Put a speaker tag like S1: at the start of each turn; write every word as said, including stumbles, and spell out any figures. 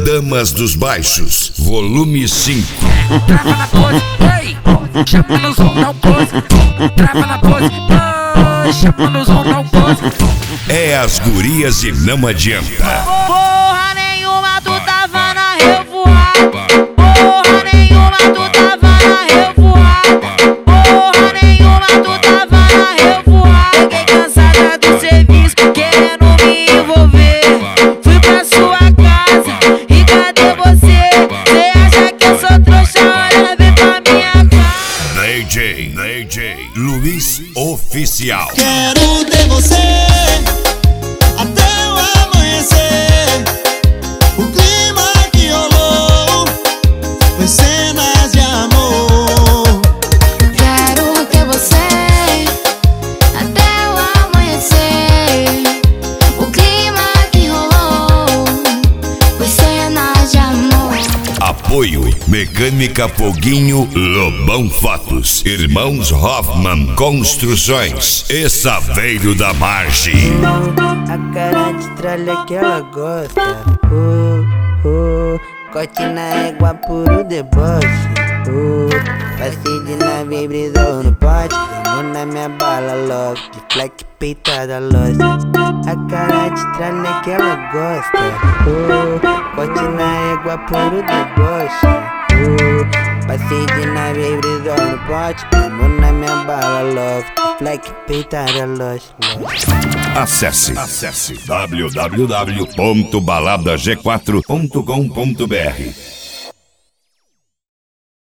S1: Damas dos Baixos, volume cinco.
S2: Trava na pose, ei, chama no som, não pose. Trava na pose, ah, chama no som, não pose.
S1: É as gurias e não adianta.
S3: Porra nenhuma, tu tava na revoada. Porra nenhuma, tu tava na revoada. Porra nenhuma, tu tava na revoada. Fiquei cansada do serviço, querendo me envolver. Fui pra sua casa, e cadê você? Cê acha que eu sou trouxa? Olha, vem pra minha casa.
S1: D J, D J Luiz Oficial.
S4: Quero ter você até o amanhecer. O clima que rolou foi cenas de amor.
S5: Quero ter você até o amanhecer. O clima que rolou foi cenas de amor.
S1: Apoio Mecânica Foguinho, Lobão Fotos, Irmãos Hoffman Construções e Saveiro da Margem.
S6: A cara de tralha que ela gosta. Oh, oh, corte na égua, puro deboche. Oh, passei de nave, brisou no pote. Vamos na minha bala logo, de fleque peitada loja. A cara de tralha que ela gosta. Oh, corte na égua, puro deboche. Oh, passei de nave, brisou no pote. Vamos na minha bala logo, de fleque peitada loja.
S1: Acesse, acesse w w w ponto balada g quatro ponto com ponto b r.